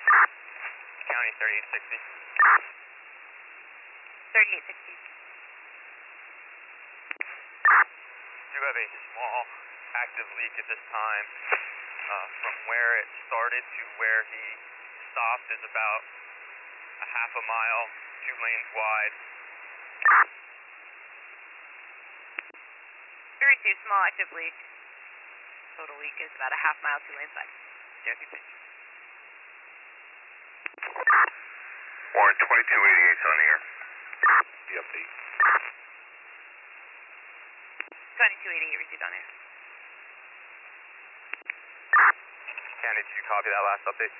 County 3860. 3860. Do have a small active leak at this time. From where it started to where he stopped is about a half a mile, 2 lanes wide. 32, small active leak. Total leak is about a half mile, 2 lanes wide. 0350. Warren 2288's on the air. The update. 2288 received on air. County, did you copy that last update?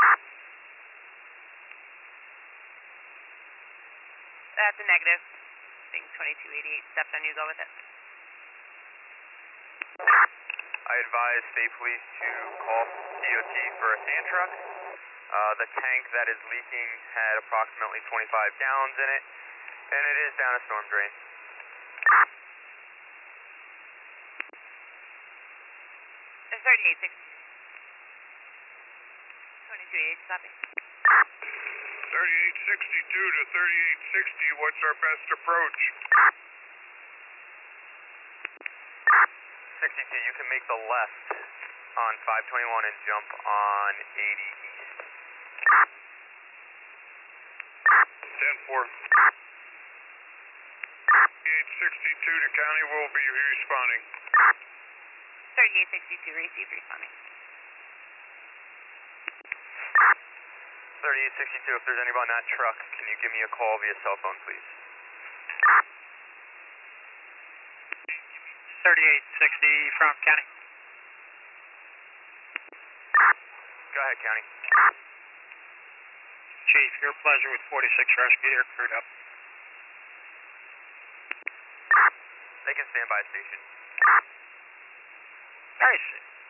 That's a negative. I think 2288 stepped on you, go with it. I advise State Police to call DOT for a sand truck. The tank that is leaking had approximately 25 gallons in it, and it is down a storm drain. There's 3860. 2288, copy. 3862 to 3860, what's our best approach? 62, you can make the left on 521 and jump on 80 east. 10-4. 3862 to county will be responding. 3862 received, responding. 3862, if there's anybody on that truck, can you give me a call via cell phone, please? 3860 from county. Go ahead, County. Chief, your pleasure with 46 rescue air crewed up. They can stand by station. Nice.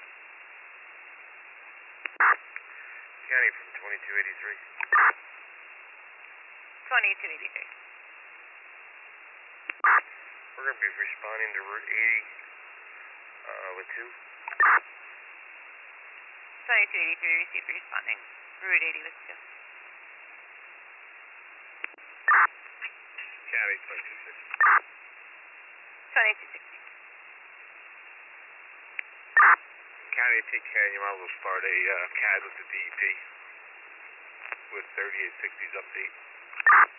County from 2283. 2283. We're going to be responding to Route 80 with 2. 2283 received, responding. Route 80 with 2. County 2260. 2260. County, take care. You might as well start a CAD with the DEP with 3860's update.